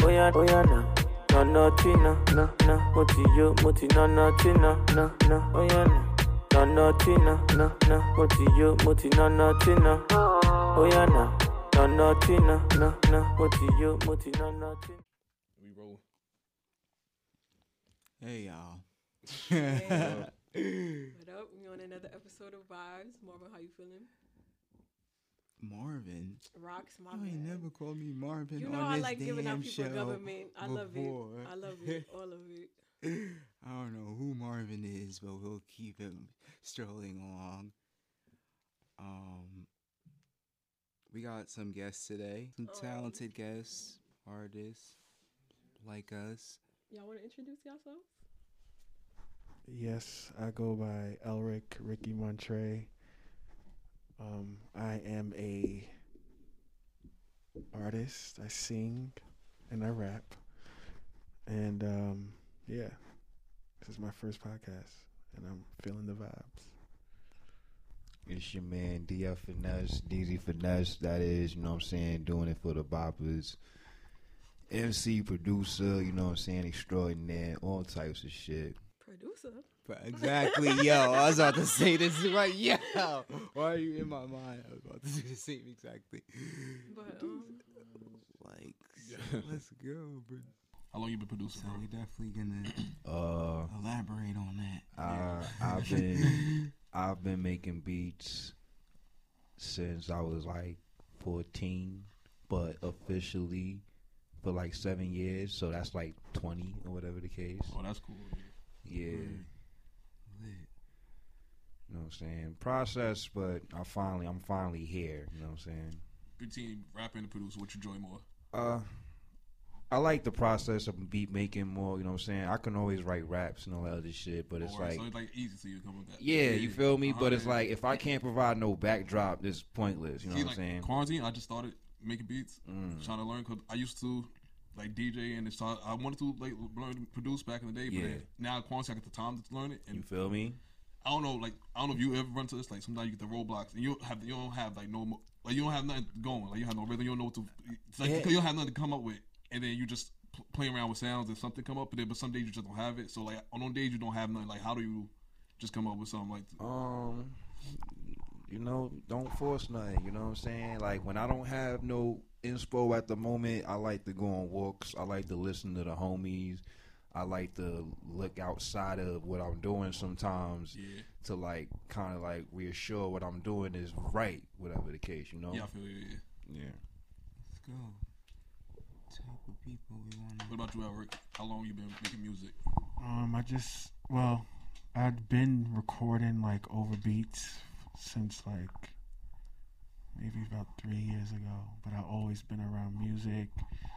oh yeah na. No nothing na, moti yo, moti no nothing na, oh yeah na. No nothing na, moti yo, moti no nothing na, oh yeah na. No nothing na, moti yo, moti no nothing. We roll. Hey y'all. What up? We on another episode of Vibes. Marvin, how you feeling? Marvin. Rocks, my You ain't never called me Marvin. You know on I this like giving out damn people show government. I love before. it. I love it. All of it. I don't know who Marvin is, but we'll keep him strolling along. We got some guests today. Some talented guests, artists like us. Y'all want to introduce yourselves? Yes, I go by Elric Ricky Montre. I am a artist. I sing and I rap. And yeah, this is my first podcast, and I'm feeling the vibes. It's your man DF Finesse, DZ Finesse, that is, you know what I'm saying, doing it for the boppers. MC, producer, you know what I'm saying, extraordinaire, all types of shit. Producer? Exactly, yo. I was about to say this right, yo. Why are you in my mind? I was about to say the same exactly. But, like, let's go, bro. How long you been producing? So we definitely gonna elaborate on that. I've been making beats since I was like 14, but officially for like 7 years, so that's like 20 or whatever the case. Oh, that's cool. Yeah. Lit. You know what I'm saying? Process, but I'm finally here, you know what I'm saying? Between rapping and producing, what you enjoy more? I like the process of beat making more, you know what I'm saying? I can always write raps and all that other shit, but it's So it's like easy for you to come with that. Yeah, you feel me? But it's like, if I can't provide no backdrop, it's pointless, you know what I'm saying? Quarantine, I just started making beats, trying to learn, because I used to like DJ, and I wanted to like learn to produce back in the day, but then now quarantine, I get the time to learn it. And you feel me? I don't know if you ever run to this, like sometimes you get the roadblocks and you don't have like no, like you don't have nothing going, like you have no rhythm, you don't know what to, it's like you don't have nothing to come up with, and then you just playing around with sounds and something come up, but some days you just don't have it. So like on those days you don't have nothing, like how do you just come up with something like you know, don't force nothing, you know what I'm saying? Like when I don't have no inspo at the moment, I like to go on walks, I like to listen to the homies, I like to look outside of what I'm doing sometimes to like kind of like reassure what I'm doing is right, whatever the case, you know? Yeah, I feel you, yeah. Let's go. Type of people we want. What about you, Eric? How long you been making music? I'd been recording like over beats since like maybe about 3 years ago, but I've always been around music.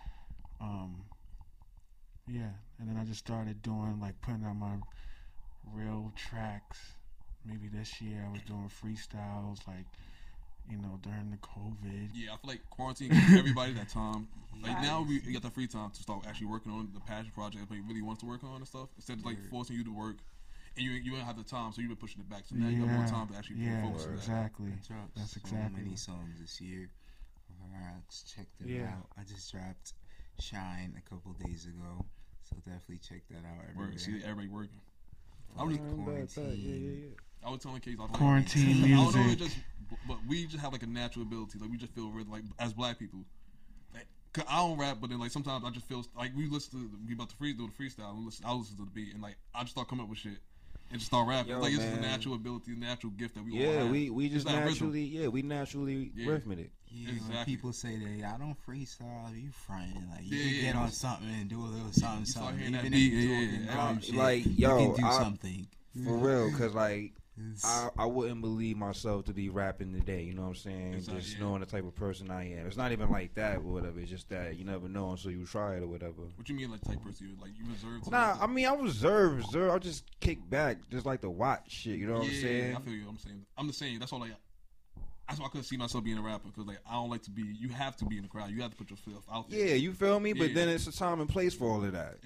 Yeah, and then I just started doing like putting out my real tracks. Maybe this year I was doing freestyles like, you know, during the COVID. Yeah, I feel like quarantine gives everybody that time. Like now we got the free time to start actually working on the passion project that you really want to work on and stuff, instead of like forcing you to work and you don't have the time, so you've been pushing it back. So now you got more time to actually focus on that. Exactly. That's exactly. So many songs this year. Alright, check them out. I just dropped Shine a couple days ago, so definitely check that out. See everybody working. I was quarantine. I was telling Case, quarantine music. I don't know, but we just have like a natural ability. Like we just feel like as black people. Like, I don't rap, but then like sometimes I just feel like we about to do the freestyle. I listen to the beat and like I just start coming up with shit and just start rapping. It's like it's just a natural ability, a natural gift that we all have. we just naturally rhythm it. Yeah, exactly. When people say that I don't freestyle, you fronting. Like you can get on something and do a little something. Even if you're talking shit, like you can do something. For real, cause like I wouldn't believe myself to be rapping today. You know what I'm saying? Just knowing the type of person I am. It's not even like that or whatever. It's just that you never know until you try it or whatever. What you mean like type of person? Like you reserved? Nah, I mean I reserved. I just kick back, just like to watch shit. You know what I'm saying? I feel you. I'm the same. That's all. Like that's why I couldn't see myself being a rapper, because like I don't like to be. You have to be in the crowd. You have to put yourself out there. Yeah, you feel me? But then it's a time and place for all of that.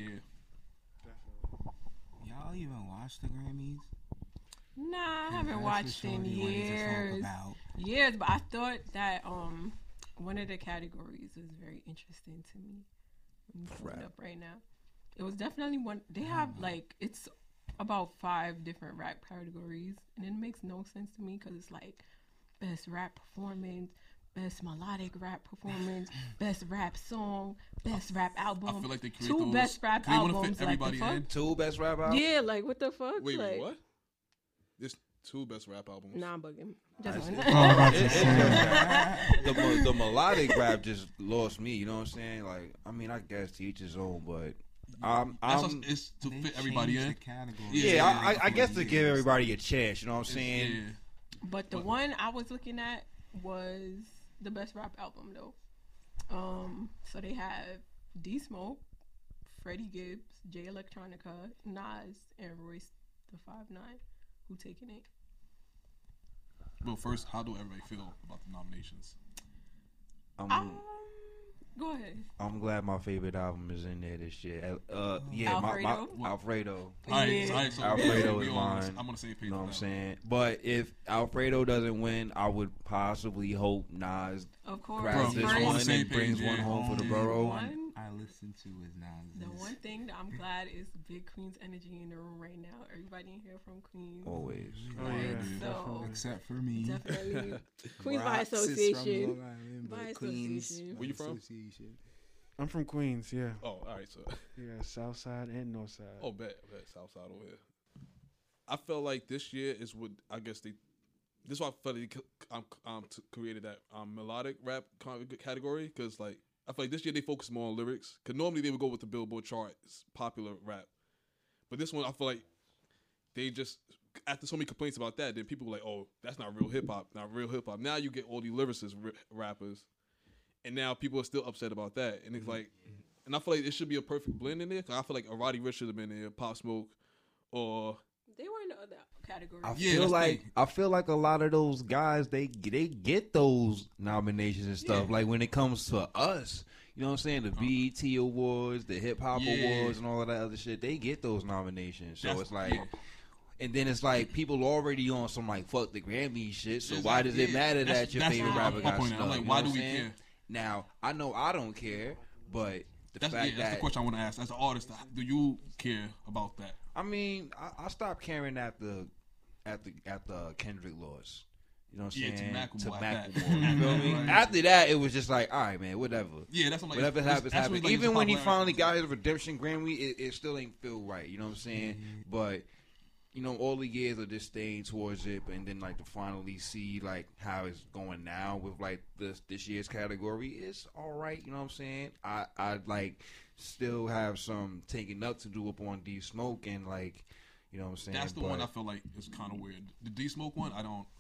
Y'all even watch the Grammys? Nah, I haven't watched in years. Years, but I thought that one of the categories was very interesting to me. I'm pulling Rap. up right now. It was definitely one. They have like it's about 5 different rap categories, and it makes no sense to me because it's like best rap performance, best melodic rap performance, best rap song, best rap album. I feel like they create 2 those. best rap They want to albums. fit Like the everybody fuck? in. 2 best rap albums. Yeah, like what the fuck? Wait, like, what? There's 2 best rap albums. Nah, I'm bugging. Just That's one. it. Oh, I'm about to It's say. just the melodic rap just lost me. You know what I'm saying? Like, I mean, I guess to each his own, but It's to They fit everybody changed in. the category. yeah, I guess to years. give everybody a chance. You know what I'm Yeah. saying? But the one I was looking at was the best rap album though. So they have D Smoke, Freddie Gibbs, Jay Electronica, Nas, and Royce the 5'9", who taking it. Well, first, how do everybody feel about the nominations? Go ahead. I'm glad my favorite album is in there this year. Yeah, Alfredo? my Alfredo. All right, Yeah. all right, so Alfredo we is all on the- mine. I'm on the same page. You know what I'm with that. saying? But if Alfredo doesn't win, I would possibly hope Nas Of course. grabs Bro, this I'm on the one same and brings page, one yeah. home for the The borough. One- I listen to is Nas. The one thing that I'm glad is Big Queen's energy in the room right now. Everybody in here from Queens. Always. Oh, yeah. So Definitely. Except for me. definitely Queens by Rox is from association. Long Island, By but Queens association. Where you from? association. I'm from Queens, yeah. Oh, all right, so Yeah, South Side and North Side. oh, bet South Side over here. I felt like this year is what I guess they. This is why I felt like created that melodic rap category because like I feel like this year they focus more on lyrics because normally they would go with the Billboard charts popular rap, but this one I feel like they just after so many complaints about that, then people were like, oh, that's not real hip hop, not real hip hop. Now you get all these lyricist rappers, and now people are still upset about that, and it's like, and I feel like it should be a perfect blend in there. Cause I feel like a Roddy Ricch should have been there, Pop Smoke, or They were in the other category. I Yeah, feel that's like the thing. I feel like a lot of those guys they get those nominations and stuff. Yeah. Like when it comes to us, you know what I'm saying? The BET Awards, the Hip Hop Yeah. Awards, and all of that other shit. They get those nominations. So That's- it's like, yeah. and then it's like people already on some like fuck the Grammy shit. So Exactly, why does it yeah. matter That's- that your that's favorite my rapper got point. snubbed? I'm like, you know why what do I'm we saying? care? Now I know I don't care, but the That's fact that's that the question I want to ask. As an artist, do you care about that? I mean, I stopped caring at the Kendrick loss. You know what I'm Yeah, to saying? Macklemore at that. Macklemore, you feel me? Right. After that, it was just like, all right, man, whatever. Yeah, that's what I'm like. Whatever happens, that's happens. what, like, Even it's when he popularity. finally got his redemption Grammy, it still ain't feel right. You know what I'm saying? But you know, all the years of disdain towards it, and then like to finally see like how it's going now with like this year's category, it's all right. You know what I'm saying? I like still have some taking up to do up on D Smoke and like, you know what I'm saying? That's the But one I feel like is kind of weird. The D Smoke one, I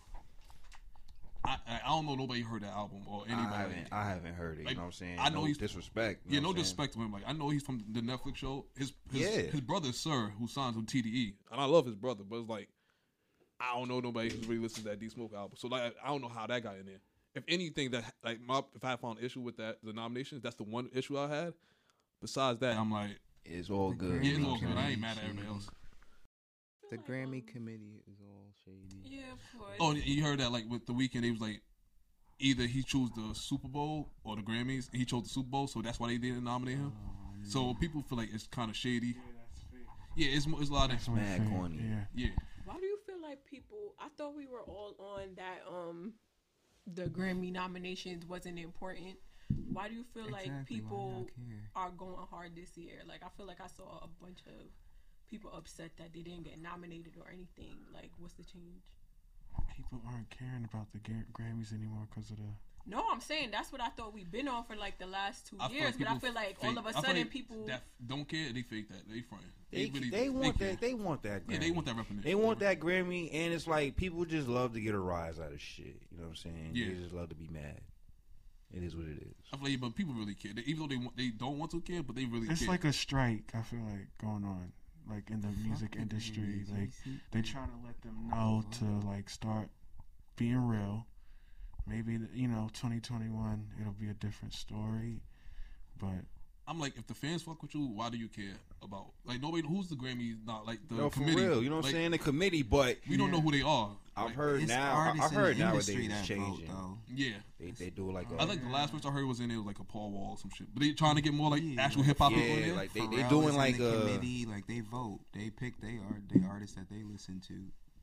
don't know. Nobody heard that album or anybody. I haven't heard it. Like, You know what I'm saying? I know no he's- disrespect. Yeah, You know no what I'm saying? disrespect to him. Like I know he's from the Netflix show. His Yeah. brother Sir, who signs with TDE, and I love his brother, but it's like I don't know nobody who's really listens to that D Smoke album. So like I don't know how that got in there. If anything, that like if I found issue with that the nominations, that's the one issue I had. Besides that, I'm like, It's all The good. yeah, you it's know all what I'm good. I saying? ain't mad at everybody else. The Grammy committee is all shady. Yeah, of course. Oh, and you heard that like with the weekend, it was like either he chose the Super Bowl or the Grammys, and he chose the Super Bowl, so that's why they didn't nominate him. So people feel like it's kind of shady. Yeah, it's a lot of That's my mad favorite, corny. Yeah. yeah. Why do you feel like people? I thought we were all on that. The Grammy nominations wasn't important. Why do you feel like Exactly, why people y'all care? are going hard this year? Like I feel like I saw a bunch of people upset that they didn't get nominated or anything. Like, what's the change? People aren't caring about the Grammys anymore because of the. No, I'm saying that's what I thought we've been on for like the last 2 I feel years. like But I people feel like fake- all of a I feel sudden like people. that don't care. They fake that. They front. They want care. that. They want that. Grammy. Yeah, they want that recognition. They want that Grammy, and it's like people just love to get a rise out of shit. You know what I'm saying? Yeah. They just love to be mad. It is what it is. I feel like, but people really care. Even though they don't want to care, but they really It's care. like a strike. I feel like going on, like in the music the industry. Grammys, Like JC. they trying to let them know to like start being real. Maybe 2021 it'll be a different story, but I'm like, if the fans fuck with you, why do you care about like nobody? Who's the Grammy? Not like the No, for committee. real. You know what I'm Like, saying? The committee, but We don't know who they are. I've Like, heard It's now. artists I've in heard the industry nowadays it's that vote, changing. though. Yeah. They do like I think the last person I heard was in there was like a Paul Wall or some shit. But they trying to get more like Yeah. actual hip hop people in yeah, there. like they Pharrell doing is in like the a committee, like they vote, they pick they artists that they listen to.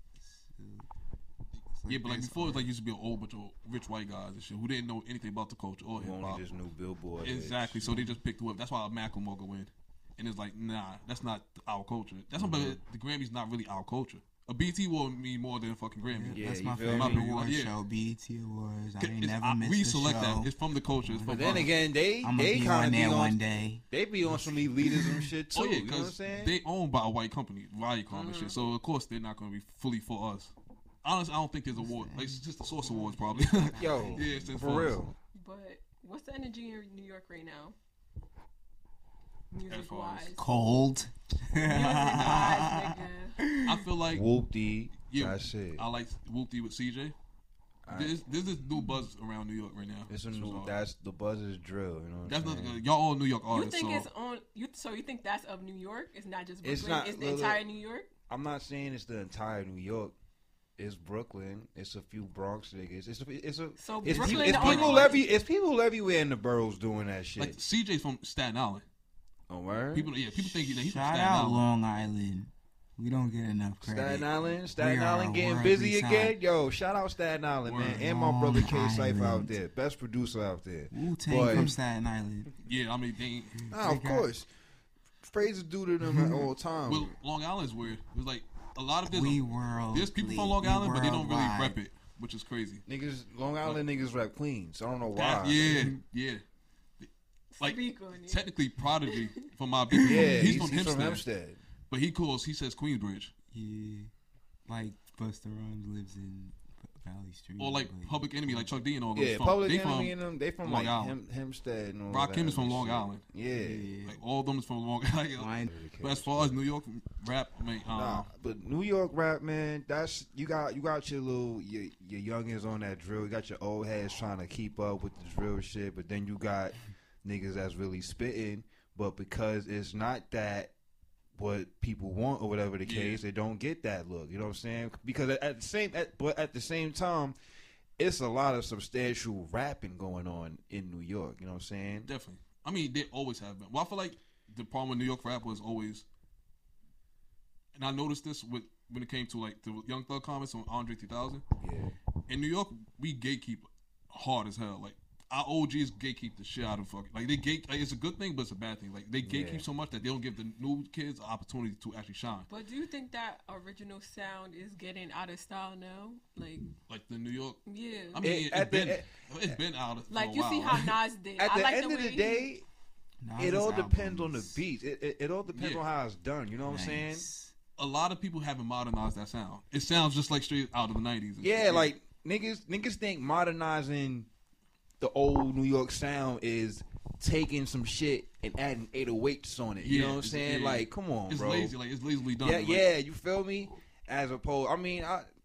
It's Yeah, but like this before, it art. like used to be a whole bunch of rich white guys and shit who didn't know anything about the culture or hip who hop. only just new Billboard. hits. Exactly. So they just picked whoever. That's why Macklemore go win. And it's like, nah, that's not our culture. That's not the Grammys. Not really our culture. A BT will mean more than a fucking Grammy. Yeah, That's you my feel favorite me? award Yeah. show, BET Awards. I ain't It's- never I- missed we the select show. that. It's from the culture. It's from But then us. again, they I'm gonna be kind on of there be one on. day. They be on some elitism shit too. Oh yeah, you know what I'm because saying? they owned by a white company, Viacom and shit. So of course they're not going to be fully for us. Honestly, I don't think there's a award. Like, it's just the Source Awards probably. Yo, yeah, it's just for real. But what's the energy in New York right now? Music As far wise. as- Cold. Music wise, nigga. I feel like Whoop-dee. yeah, That's it. I like Whoop-Dee with CJ. There's this new buzz around New York right now. It's a So, new. That's the buzz is drill. You know what that's I'm nothing saying? good. Y'all all New York You artists. think so it's on? So you think that's of New York? It's not just Brooklyn. It's not- It's the look, entire New York. I'm not saying it's the entire New York. It's Brooklyn. It's a few Bronx niggas. It's So it's, Brooklyn, it's the only people one- it's people everywhere in the boroughs doing that shit. like CJ's from Staten Island. Oh, word? People think that he's from Shout Staten out Island. Long Island. We don't get enough credit. Staten We are Island a getting worldly busy sign. again. Yo, shout out Staten Island, man. Word. And my brother K Long Cypher out Island. there. Best producer out there. Wu-Tang Boy. from Staten Island. Yeah, I mean they ain't. Nah, of course. Praise is due to them at all times. Well, Long Island's weird. It was like a lot of this. There's people from Long We Island, but they don't really worldwide. rep it, which is crazy. Niggas, Long Island niggas rap Queens. I don't know why. Yeah. Like Speak on it. technically, Prodigy from my big. Yeah, he's from from Hempstead, Hempstead. but he says Queensbridge Yeah. Like Busta Rhymes lives in Valley Street. or like Public Enemy, like Chuck D and all those. Yeah, from, Public they Enemy from and them, they from Long like Island. Hempstead and all that. Rakim is from Long shit. Island. Yeah. Like all of them is from Long Island. But as far as New York rap, I mean, Nah, but New York rap, man, that's you got your little your youngins on that drill. You got your old heads trying to keep up with the drill shit, but then you got niggas that's really spitting, but because it's not that what people want or whatever the case, they don't get that look. You know what I'm saying? Because at the same time, it's a lot of substantial rapping going on in New York. You know what I'm saying? definitely. I mean, they always have been. Well, I feel like the problem with New York rap was always, and I noticed this when it came to like the Young Thug comments on Andre 3000. Yeah. In New York, we gatekeep hard as hell. Like our OGs gatekeep the shit out of fucking. Like they like it's a good thing, but it's a bad thing. Like they gatekeep so much that they don't give the new kids the opportunity to actually shine. But do you think that original sound is getting out of style now? Like the New York. Yeah. I mean, it's been out of Like for a you while. see how Nas did. At I the like end the of way the day, Nas' it all depends on the albums. beats. It all depends on how it's done. You know what I'm saying? Nice. a lot of people haven't modernized that sound. It sounds just like straight out of the 90s. and Yeah, shit. like niggas think modernizing the old New York sound is taking some shit and adding 808s on it. You know what I'm saying? yeah. Like, come on, it's bro. lazy. Like it's lazily done. Yeah, Like, yeah, you feel me? As opposed, I mean,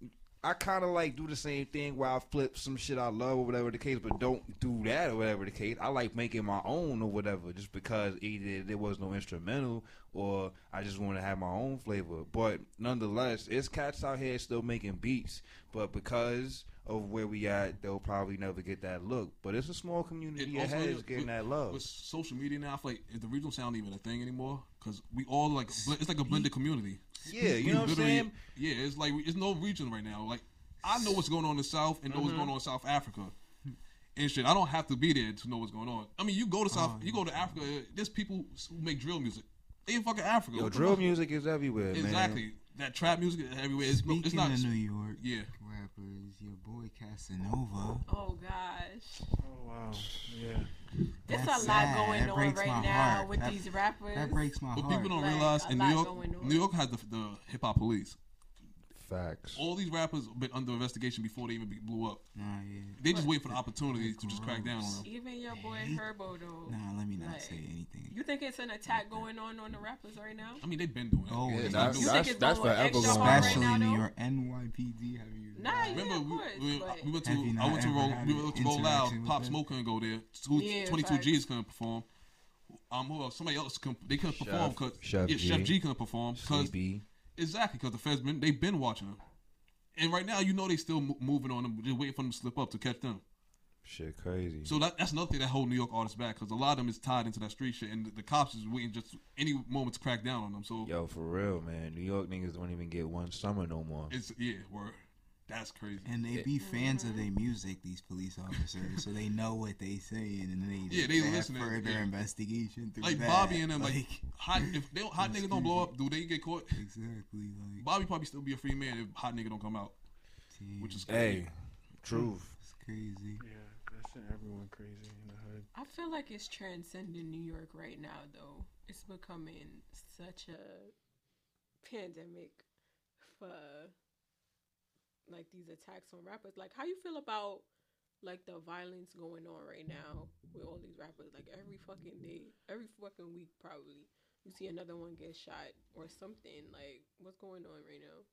I kind of like do the same thing where I flip some shit I love or whatever the case, but don't do that or whatever the case. I like making my own or whatever, just because either there was no instrumental or I just want to have my own flavor. But nonetheless, it's cats out here still making beats, but because of where we at, they'll probably never get that look. But it's a small community also, ahead is getting that love. With social media now, I feel like the regional sound even a thing anymore because we all like it's like a blended community. Yeah, you We know what I'm literally- saying? Yeah, it's like it's no region right now. Like I know what's going on in the South and know what's going on in South Africa and shit. I don't have to be there to know what's going on. I mean, you go to you go to Africa. There's people who make drill music. They in fucking Africa. Yo, What the drill fuck? music is everywhere, man. Exactly. That trap music is everywhere. It's Speaking not. of New York Yeah. rappers, your boy Casanova. Oh gosh, Oh wow, yeah. there's That's a lot sad. going That on breaks right my now heart. with That- these rappers. That breaks my But heart. people don't Like, realize a in lot New York, going on. New York has the hip hop police. Facts. All these rappers been under investigation before they even blew up. Nah, yeah. They just wait for the opportunity to just crack down on them. Even your boy Herbo though. Nah, let me not Like, say anything. You think it's an attack going on the rappers right now? I mean, they've been doing it. Oh, Yeah, yeah, that's, You think that's, it's that's going forever extra going hard on. Especially right now, New though? York, NYPD. Have you? Nah, yeah, Remember, of course, but- we went to Have you I not went to ever roll had we went to roll loud. interaction with Pop them? Smoke couldn't go there. Yeah, 22 facts. G's couldn't perform. Well, somebody else they couldn't perform because Chef G. Chef G couldn't perform because Sleepy. exactly because the feds they've been watching them, and right now they still moving on them, just waiting for them to slip up to catch them. Shit, crazy. So that's another thing that hold New York artists back because a lot of them is tied into that street shit, and the cops is waiting just any moment to crack down on them. So Yo, for real, man. New York niggas don't even get one summer no more. it's word. That's crazy. And they be fans of their music, these police officers, so they know what they saying, and they they have listening, further yeah. investigation through Like that. Bobby and them, like hot niggas don't blow up, do they get caught? Exactly, like Bobby probably still be a free man if hot nigga don't come out, damn, which is crazy. Hey, truth. it's crazy. Yeah, that's sent everyone crazy in the hood. I feel like it's transcending New York right now, though. It's becoming such a pandemic for like these attacks on rappers. Like, how you feel about like the violence going on right now with all these rappers? Like every fucking day, every fucking week, probably you see another one get shot or something. Like, what's going on right now?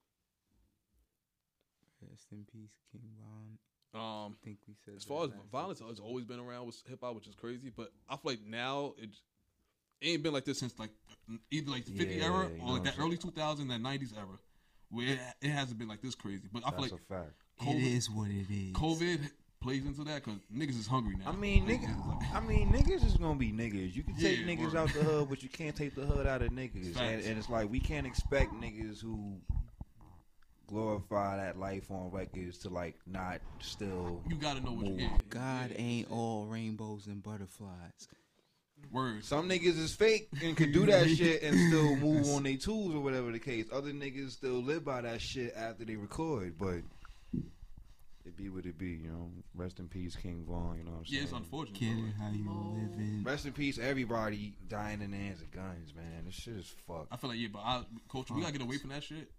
Rest in peace, King Von. Um, I think we said as far as that last violence has always been around with hip hop, which is crazy. But I feel like now it ain't been like this since like either like the 50 Yeah, era you or know like what that I'm early 2000s, that 90s era, where it hasn't been like this crazy. But I feel That's like a fact. It is what it is. COVID plays into that because niggas is hungry now. I mean, Niggas niggas is gonna be niggas. You can take Yeah, niggas word. out the hood, but you can't take the hood out of niggas. And, Facts. and it's like we can't expect niggas who glorify that life on records to like not still. you gotta know what you Move. get. God ain't all rainbows and butterflies. Words. Some niggas is fake and can do that shit and still move on their tools or whatever the case. Other niggas still live by that shit after they record, but it be what it be, you know. Rest in peace, King Von. You know what I'm Yeah, saying? it's unfortunate. Get bro. it how you living. Rest in peace, everybody dying in the hands of guns, man. This shit is fucked. I feel like Coach, we gotta get away from that shit.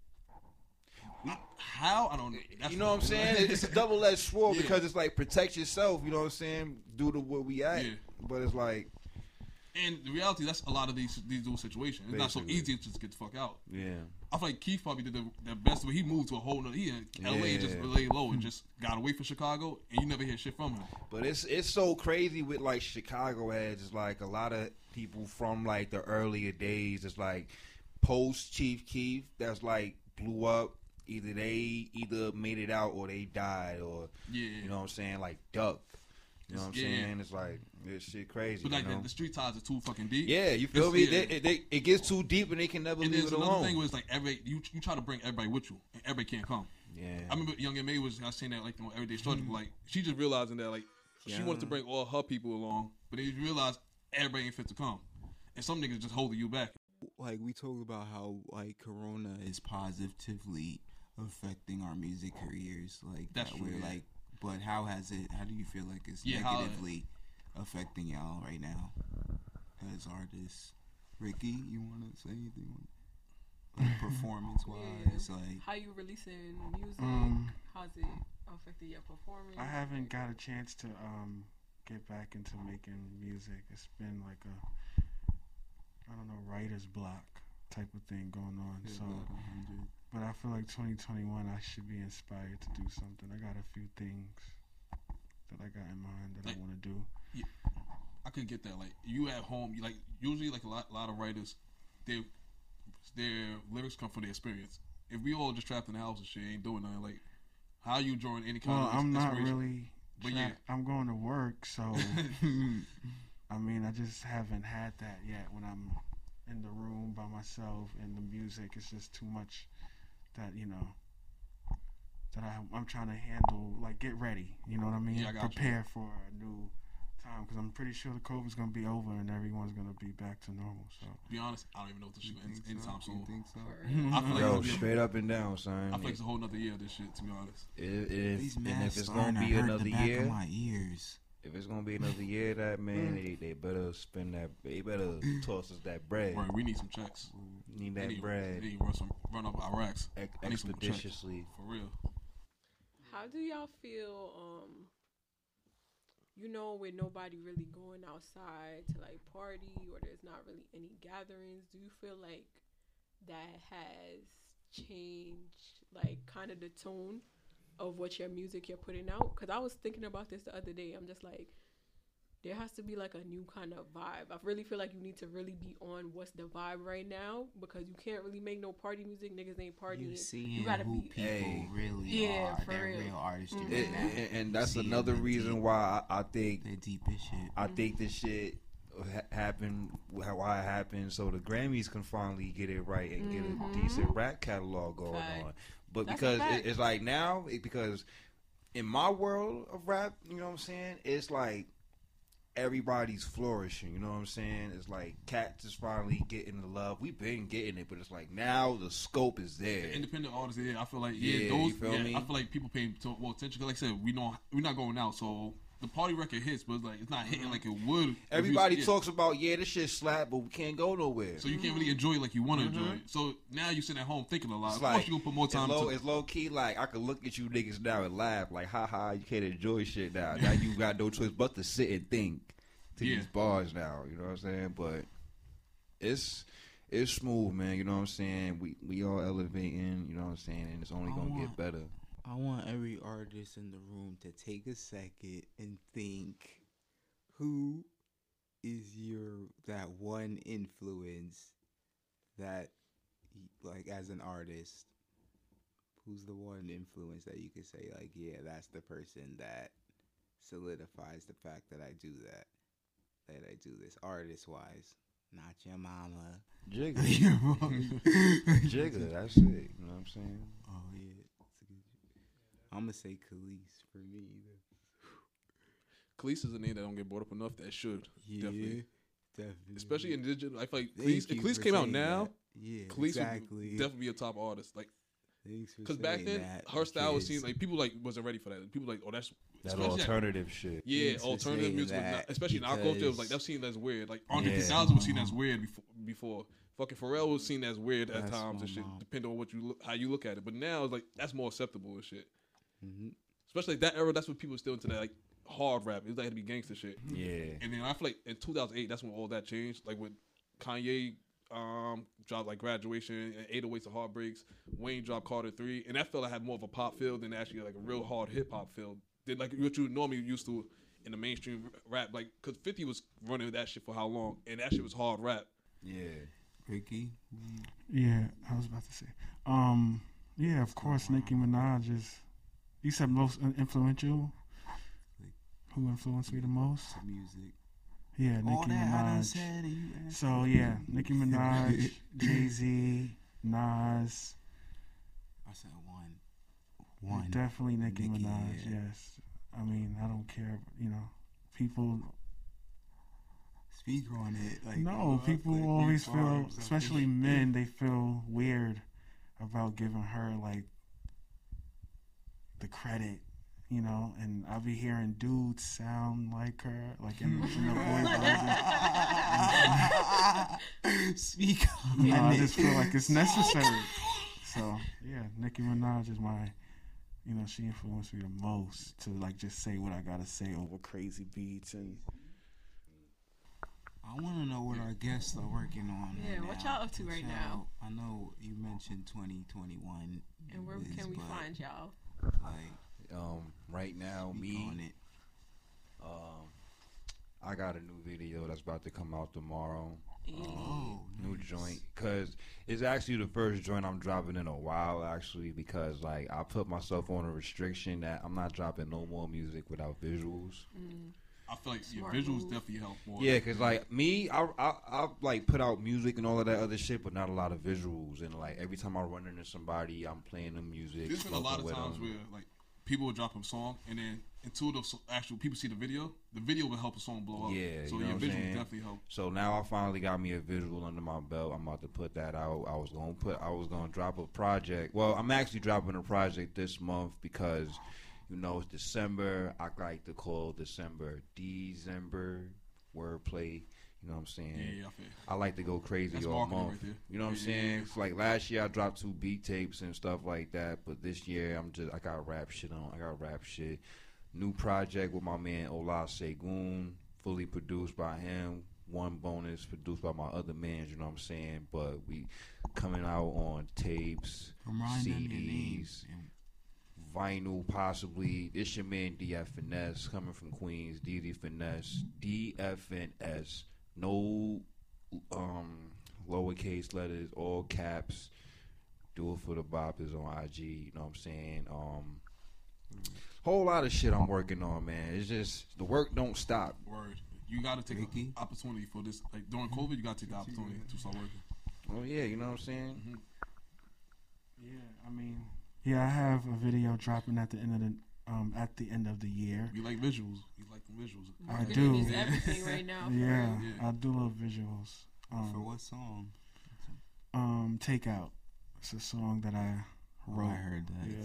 How I don't know. That's You know what I'm saying? It's a double-edged sword Yeah. because it's like protect yourself. You know what I'm saying? Due to where we at, Yeah. but it's like, And the reality, that's a lot of these dual situations. It's not so Basically. easy to just get the fuck out. yeah, I feel like Keith probably did the best way. He moved to a whole nother. He in LA just Yeah. lay low and just got away from Chicago, and you never hear shit from him. but it's so crazy with like Chicago heads. It's like a lot of people from like the earlier days. It's like post Chief Keef that's like blew up. Either they made it out or they died or Yeah, you know what I'm saying, like duck. You know what I'm Yeah. saying? It's like this shit crazy. but like you know? the street ties are too fucking deep. Yeah, you feel me? Yeah. It gets too deep and they can never And leave there's it another alone. thing where it's like you try to bring everybody with you, and everybody can't come. Yeah. I remember Young M.A. I was saying that like on Everyday Struggle, like she just realizing that like she wanted to bring all her people along, but then you realize everybody ain't fit to come, and some niggas just holding you back. Like we talked about how like Corona is positively affecting our music careers. Like That's that true, we're yeah. like, but how do you feel like it's Yeah, how- negatively affecting y'all right now as artists? Ricky, you want to say anything? Like performance wise, like How you releasing music? How's it affected your performance? I haven't got a chance to get back into making music. It's been like a, I don't know, writer's block type of thing going on. yeah, So, about 100. but I feel like 2021 I should be inspired to do something. I got a few things that I got in mind that I want to do. I could get that. Like you at home, you like usually like a lot of writers, their lyrics come from their experience. If we all just trapped in the house and shit, ain't doing nothing, like how you drawing any kind Well, of I'm not inspiration? really. But yeah. I'm going to work, so I mean, I just haven't had that yet. When I'm in the room by myself and the music, it's just too much. That that I'm trying to handle. Like get ready, you know what I mean? Yeah, I got you. Prepare for a new time because I'm pretty sure the COVID's gonna be over and everyone's gonna be back to normal. So To be honest, I don't even know if this shit ends anytime You soon. think so? I feel like Yo, it'll be a- straight up and down, son. I feel like it's a whole nother year of this shit. To be honest, These And masks if it's starting gonna to be hurt another the back year, of my ears. if it's gonna be another year, that man, they better spend that. They better toss us that bread. bro, we need some checks. Need They that need, bread they need run up our racks. I need some checks. expeditiously. For real. How do y'all feel, with nobody really going outside to like party or there's not really any gatherings, do you feel like that has changed like kind of the tone of what your music you're putting out? Because I was thinking about this the other day. I'm just like, there has to be like a new kind of vibe. I really feel like you need to really be on what's the vibe right now, because you can't really make no party music. Niggas ain't partying. You seeing You gotta who be people really Yeah, are. for They're real. real artists. Mhm. Doing that. And that's See, another they're reason deep. why I think They're deep as shit. I think this shit happened why it happened, so the Grammys can finally get it right and get a decent rap catalog going Fact. on. But That's a because fact. it's like now, because in my world of rap, you know what I'm saying, it's like everybody's flourishing. You know what I'm saying? It's like Cats is finally getting the love. We've been getting it, but it's like now the scope is there. Independent artists, I feel like Yeah, those. you feel me? I feel like people paying more attention. 'Cause like I said, we're not going out, so the party record hits, but it's like it's not hitting like it would. if Everybody you- talks about this shit slap, but we can't go nowhere. So you can't really enjoy it like you want to enjoy it. So now you sitting at home thinking a lot. It's Of like, course you gonna put more time to. it's low key. Like I could look at you niggas now and laugh. Like, haha, you can't enjoy shit now. Now you got no choice but to sit and think to Yeah. these bars now. You know what I'm saying? But it's smooth, man. You know what I'm saying? We all elevating. You know what I'm saying? And it's only gonna get better. I want every artist in the room to take a second and think, who is that one influence that, like, as an artist, who's the one influence that you could say, like, yeah, that's the person that solidifies the fact that I do that I do this artist-wise. Not your mama. Jigga, You're wrong. Jigga, that's it. You know what I'm saying? Oh, yeah. That's a good. I'm going to say Khalees for me. Khalees is a name that don't get brought up enough. That should Yeah, definitely, definitely. especially in digital. I feel like Thank Khalees, you if Khalees for came out saying now, that. Yeah, Khalees exactly. would definitely be a top artist. Like, Thanks for because back saying then that, her style was because seen like people like wasn't ready for that. People like, oh, that's That especially alternative shit. Yeah, Thanks for alternative saying music, was that, not, especially in our culture, it was like because- that's seen as weird. Like Andre Yeah. 3000 was seen as weird before. Fucking Pharrell was seen as weird at That's times my and shit, mom. depending on what you how you look at it. But now it's like that's more acceptable and shit. hmm Especially like that era, that's what people were still into that like hard rap. It was like had to be gangster shit. Yeah. And then I feel like in 2008, that's when all that changed. Like with Kanye dropped like Graduation and 808s and Heartbreaks. Wayne dropped Carter 3, and that felt like had more of a pop feel than actually like a real hard hip hop feel. Than like what you normally used to in the mainstream rap. Like, cause 50 was running that shit for how long, and that shit was hard rap. Yeah. Ricky, Yeah, I was about to say. Yeah, of course, Nicki Minaj is. You said most influential. Who influenced me the most? the music. Yeah, All Nicki that I done Minaj. said, and you answered. So yeah, Nicki Minaj, Jay-Z, Nas. I said one. Definitely Nicki Nicki, Minaj. yeah. Yes. I mean, I don't care. You know, people. Speak on it. Like, No, people like, always big feel, bars, I especially think. men, they feel weird about giving her like the credit, you know. And I'll be hearing dudes sound like her, like in the boy version. Speak on No, I it. just feel like it's necessary. So yeah, Nicki Minaj is my, you know, she influenced me the most to like just say what I gotta say over crazy beats and. I want to know what our guests are working on. Yeah, right what now. y'all up to right now? I know you mentioned 2021. And where Liz, can we but, find y'all? Like, Right now, speak me. on it. I got a new video that's about to come out tomorrow. Oh, New nice. joint, cause it's actually the first joint I'm dropping in a while. Actually, because like I put myself on a restriction that I'm not dropping no more music without visuals. I feel like Smart visuals move. definitely help more. Yeah, cause like me, I like put out music and all of that other shit, but not a lot of visuals. And like every time I run into somebody, I'm playing the music. There's been a lot of smoking with times them. where like people will drop a song and then until the actual people see the video will help a song blow up. Yeah, so you know yeah, what I'm visuals saying? definitely help. So now I finally got me a visual under my belt. I'm about to put that out. I was gonna drop a project. Well, I'm actually dropping a project this month because, you know, it's December. I like to call December wordplay. You know what I'm saying? Yeah, I feel. I like to go crazy That's all marketing month. right there. You know what I'm Yeah, saying? yeah. It's like last year I dropped 2 beat tapes and stuff like that, but this year I got rap shit on. I got rap shit. New project with my man Ola Segun, fully produced by him. One bonus produced by my other mans, you know what I'm saying? But we coming out on tapes, Remind them your CDs, names. vinyl, possibly. It's your man DF Finesse coming from Queens. DD Finesse, DFNS. No lowercase letters, all caps. Do it for the boppers on IG. You know what I'm saying? Whole lot of shit I'm working on, man. It's just the work don't stop. Word. You gotta take an opportunity for this. Like during COVID, you gotta take the opportunity to start working. Oh yeah, you know what I'm saying? Mm-hmm. Yeah, I mean, I have a video dropping at the end of the year. You like visuals? You like the visuals? I Marketing do. is everything right now. for Yeah, real. I do love visuals. For what song? Takeout. It's a song that I wrote. I heard that. Yeah.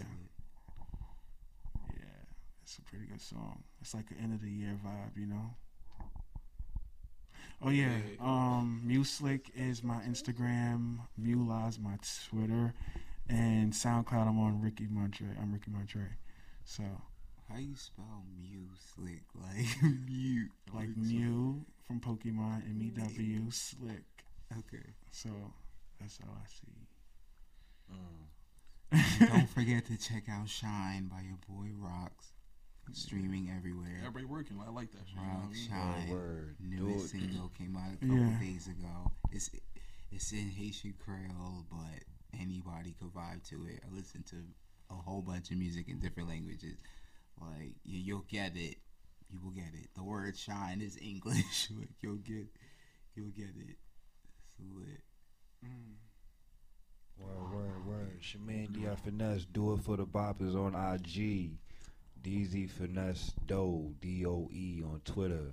Yeah, it's a pretty good song. It's like an end of the year vibe, you know. Oh yeah, Muslick is my Instagram, Mula is my Twitter, and SoundCloud I'm on Ricky Montre. I'm Ricky Montre. So How you spell Muslick? Like mute. like Mew from Pokemon, MEW Slick. Okay. So that's how I see. Don't forget to check out Shine by your boy Rocks. Streaming everywhere. Everybody working. I like that shit. You know what I Rock mean? Shine. Word. Newest Do it. single came out a couple Yeah. days ago. It's in Haitian Creole, but anybody could vibe to it. I listen to a whole bunch of music in different languages. Like you'll get it. You will get it. The word shine is English. Like you'll get it. It's lit. Word. It's your man DF Finesse. Do it for the boppers on IG. DZ Finesse Doe, DOE on Twitter.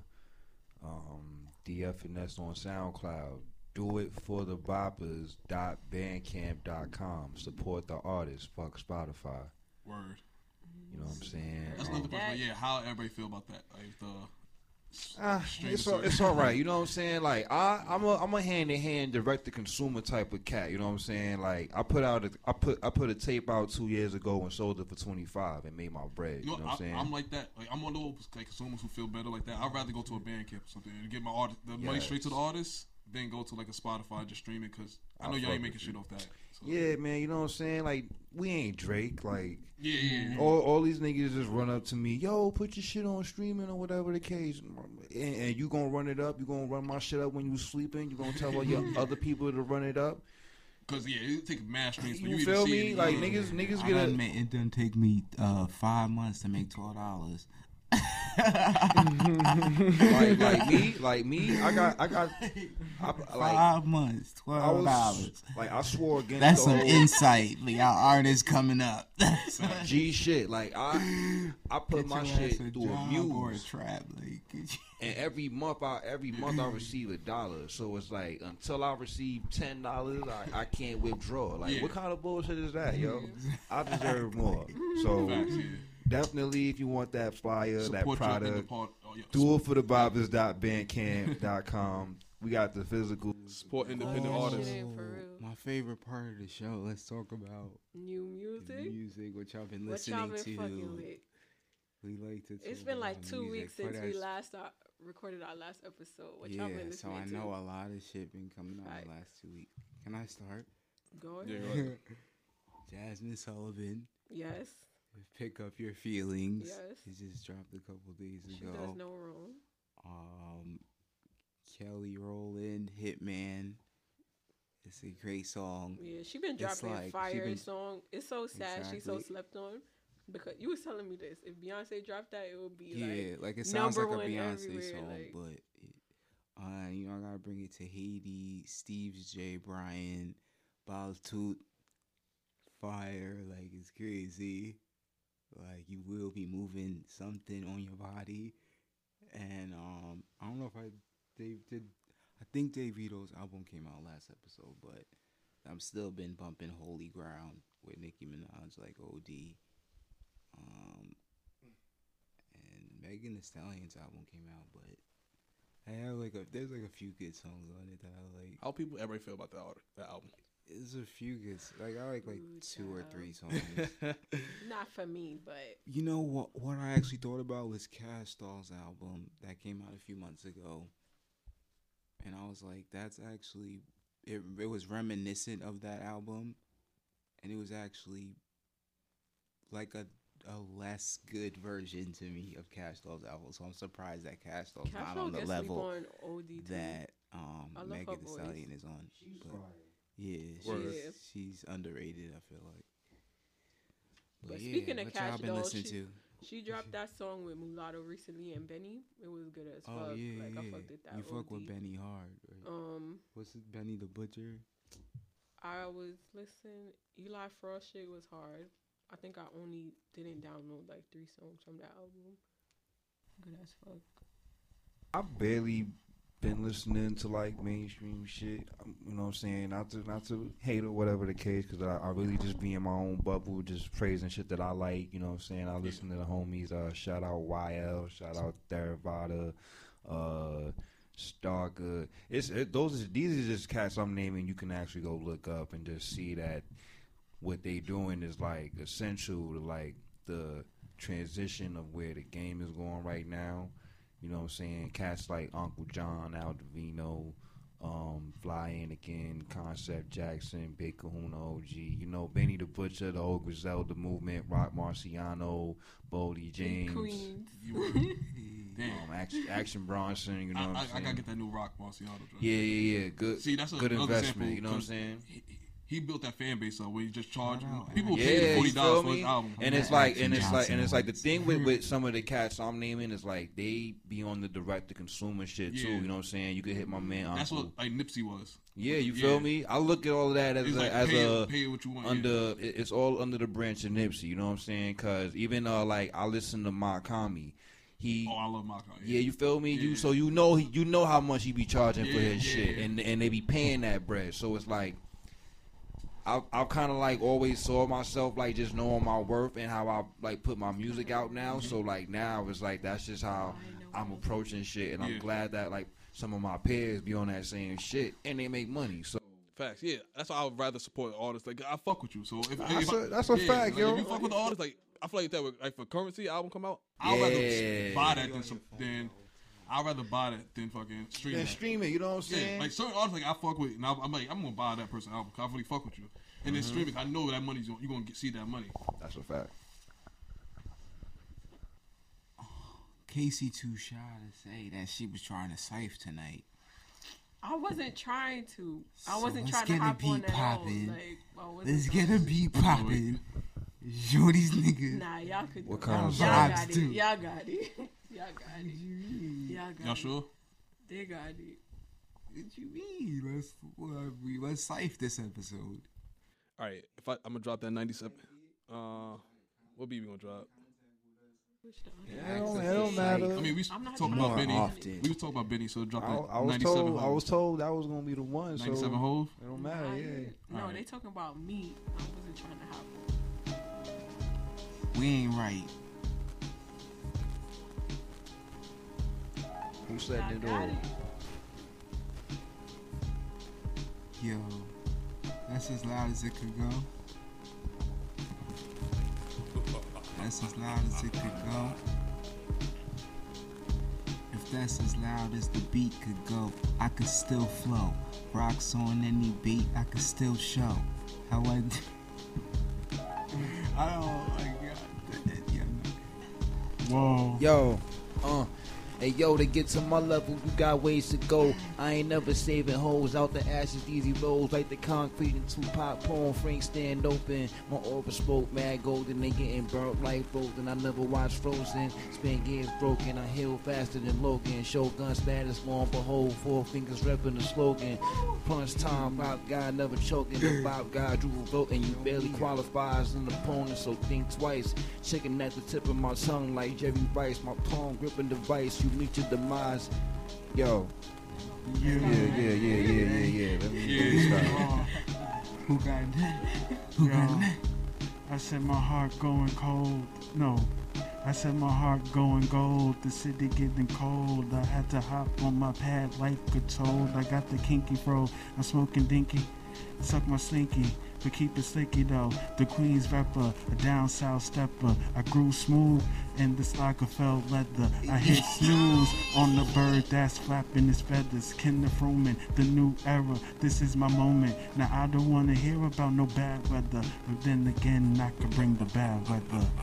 DF Finesse on SoundCloud. Do it for the boppers.bandcamp.com. Support the artist. Fuck Spotify. Word. You know what I'm saying? That's another question. Like, yeah, how everybody feel about that? Like the It's all right. You know what I'm saying? Like I'm a hand in hand direct to consumer type of cat. You know what I'm saying? Like I put a tape out 2 years ago and sold it for $25 and made my bread. You know what I'm saying? I'm like that. Like I'm one of those like consumers who feel better like that. I'd rather go to a band camp or something and get my money straight to the artist than go to like a Spotify and just stream it because I know y'all ain't making shit off that. So. Yeah, man. You know what I'm saying? Like we ain't Drake. Like yeah. all these niggas just run up to me, yo, put your shit on streaming or whatever the case, and you gonna run it up. You gonna run my shit up when you sleeping. You gonna tell all your other people to run it up. Cause it take mass streams. You feel me? Like niggas get a. It done take me 5 months to make $12. like me, I got 5 months, $12. I swore against That's the some whole insight. Like our artists coming up. G shit. Like I put my shit through a or a muse, trap. Like, and every month I receive $1. So it's like until I receive $10, I can't withdraw. Like what kind of bullshit is that, yo? I deserve more. So. Facts, yeah. Definitely, if you want that flyer, Support that product, yeah. do it for the bobbers.bandcamp.com. We got the physical. Support independent artists. Shit ain't for real. my favorite part of the show. Let's talk about New the music. music, what y'all been What y'all listening been fucking to. with? We like to. It's talk been like about 2 music. weeks since For we that- last recorded our last episode. What y'all been Yeah, so listening I to? know a lot of shit been coming out Right. the last 2 weeks. Can I start? Go ahead. Yeah, go ahead. Jasmine Sullivan, Yes, Pick Up Your Feelings. Yes. It just dropped a couple days she ago. does no wrong. Kelly Rowland, Hitman. It's a great song. Yeah, she been It's dropping like, she fire been- song. It's so sad she's so Exactly. slept on. Because you was telling me this. If Beyonce dropped that, it would be Yeah, like it sounds number like a one Beyonce everywhere, song, like- but you know I gotta bring it to Haiti, Steve J. Bryan, Bows Toot, fire, like it's crazy. Like you will be moving something on your body, and I don't know if I think Dave Vito's album came out last episode, but I'm still been bumping Holy Ground with Nicki Minaj like OD. And Megan Thee Stallion's album came out, but I have there's a few good songs on it that I like. How people ever feel about that album? There's a few good, I like Ooh, 2 or child. 3 songs. Not for me, but You know what I actually thought about was Cash Doll's album that came out a few months ago, and I was like, that's actually it was reminiscent of that album, and it was actually like a a less good version to me of Cash Doll's album, so I'm surprised that Cash Doll's Cash not Doll on the gets level sleep on OD too. that I love Megan her Thee voice. Stallion is on. But yeah, Word. she's underrated, I feel like. But yeah, speaking of what y'all Cash been Doll, listening to? she dropped that song with Mulatto recently and Benny. It was good as fuck. Oh yeah, like yeah. I fucked with that. You fuck OD. with Benny hard, right? What's it, Benny the Butcher? I was listening. Eli Frost shit was hard. I think I only didn't download like 3 songs from that album. Good as fuck. I barely been listening to like mainstream shit. You know what I'm saying? Not to hate or whatever the case, because I really just be in my own bubble, just praising shit that I like. You know what I'm saying? I listen to the homies. Shout out YL. Shout out Theravada. Stargood. These are just cats I'm naming. You can actually go look up and just see that what they doing is like essential to like the transition of where the game is going right now. You know what I'm saying? Cats like Uncle John, Al Divino, Fly Anakin, Concept Jackson, Big Kahuna OG, you know, Benny the Butcher, the old Griselda movement, Rock Marciano, Boldy James, Queens. Action Bronson, you know what I'm saying? I gotta get that new Rock Marciano joint. Yeah. Good. See, that's good another investment. example, You know what I'm saying? He built that fan base up where he just charged people Yeah, pay you $40 feel for his me? album. And it's like the thing with some of the cats I'm naming is like they be on the direct to consumer shit too. Yeah. You know what I'm saying? You could hit my man. That's Uncle. what like Nipsey was. Yeah, you feel me? I look at all of that as It's like pay what you want. under. It's all under the branch of Nipsey. You know what I'm saying? Because even like I listen to Makami. I love Makami. Yeah, you feel me? Yeah. So you know how much he be charging for his shit, and they be paying that bread. So it's like I kind of like always saw myself like just knowing my worth and how I like put my music out now. So like now it's like that's just how I'm approaching shit, and I'm glad that like some of my peers be on that same shit and they make money. So. Facts, yeah. That's why I would rather support artists. Like I fuck with you, so if that's a fact, like, yo. If you fuck with the artists, like I feel like that. With, like for Currency album come out, I'd rather buy that than I'd rather buy that than fucking stream. Yeah, that. stream it. You know what I'm saying? Yeah, like certain artists, like I fuck with, and I'm like I'm gonna buy that person album because I really fuck with you. And then streaming, I know that money's you're gonna see that money. That's a fact. Casey too shy to say that she was trying to safe tonight. I wasn't trying to. I So wasn't let's trying to get a hop on beat at all. poppin'. Like, I wasn't Let's trying get a to- beat popping. Show these niggas. Nah, y'all could. What do kind it. of Y'all vibes got it. too? Y'all got it. Y'all got it. Y'all got Y'all it. sure? They got it. What you mean? Let's safe this episode. All right, I'm gonna drop that 97. What beat we gonna drop? It don't matter. I mean, we I'm not talking trying about to- Benny. often. We was talking about Benny, so drop I that was 97 told. I Hov. was told that was gonna be the one. So 97 Hov. it don't matter. Nah, Yeah. No, Alright. they talking about me. I wasn't trying to hop. We ain't right. Who said Y'all it got all? it. Yo, that's as loud as it could go. That's as loud as it could go. If that's as loud as the beat could go, I could still flow. Rocks on any beat, I could still show how I. I don't like Whoa. Yo, hey yo, to get to my level, you got ways to go. I ain't never saving hoes out the ashes, easy rolls like the concrete and Tupac poem. Frank stand open, my aura spoke mad golden. They getting burnt like frozen. I never watched Frozen. Spin gears broken, I heal faster than Logan. Shogun status, long behold, 4 fingers repping the slogan. Punch time, pop guy never choking. The pop guy drew a vote and you barely qualify as an opponent, so think twice. Chicken at the tip of my tongue like Jerry Rice. My palm gripping the vice, you meet your demise. Yo. Yeah. Let me stop. Who got that? Who got Yo. that? I said my heart going cold. No. I said my heart going gold. The city getting cold. I had to hop on my pad like a toad. I got the kinky fro. I'm smoking dinky. Suck my slinky. But keep it slicky though. The Queens rapper, a down south stepper. I grew smooth in this Lagerfeld leather. I hit snooze on the bird that's flapping his feathers. Kinder Froman, the new era. This is my moment. Now I don't wanna hear about no bad weather. But then again, I could bring the bad weather.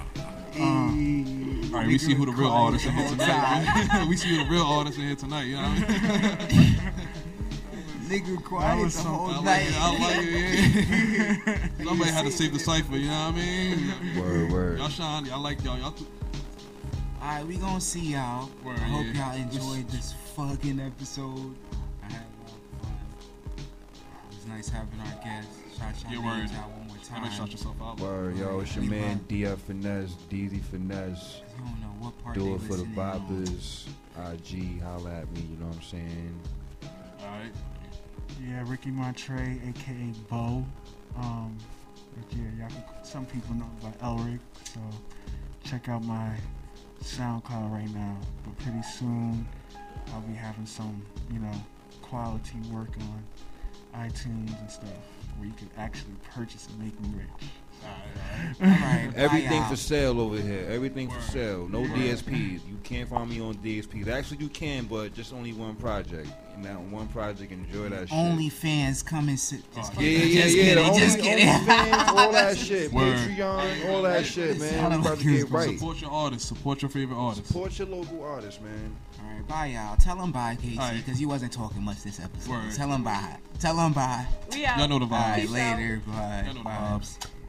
All right, we see who the real artists in here tonight. We see who the real artists in here tonight. You know what I mean? Nigga quiet the whole I night. like it, yeah. Somebody had to save the cipher, you know what I mean? Word. Y'all shine, y'all like y'all. Alright, we gonna see y'all. Word, I hope yeah. y'all enjoyed this fucking episode. I had a lot of fun. It was nice having our guests. Shout Yeah, your word. names out one more I might time. shout yourself out. Word, yo, it's your man DF Finesse, DZ Finesse. You don't know what part Do they it for the listening on. vibers. IG, holla at me, you know what I'm saying? Alright. Yeah, Ricky Montre, aka Bo. Yeah, y'all can, some people know by Elric, so check out my SoundCloud right now. But pretty soon, I'll be having some, quality work on iTunes and stuff where you can actually purchase and make me rich. Alright, Everything bye, for sale over here. Everything for Word. sale. No Word. DSPs. You can't find me on DSPs. Actually, you can, but just only one project. And that one project, enjoy that shit. Only fans come and sit. Just Yeah. kidding, The just kidding. OnlyFans, all that shit. Word. Patreon, all that shit, man. We about to get right. Support your artists. Support your favorite artists. Support your local artists, man. Alright, bye y'all. Tell them bye, Casey, Alright. because you wasn't talking much this episode. Word. Tell them bye. Tell them bye. We out. Y'all know the vibes. Alright, Peace out. later. Bye. Y'all know the vibes. Bobs.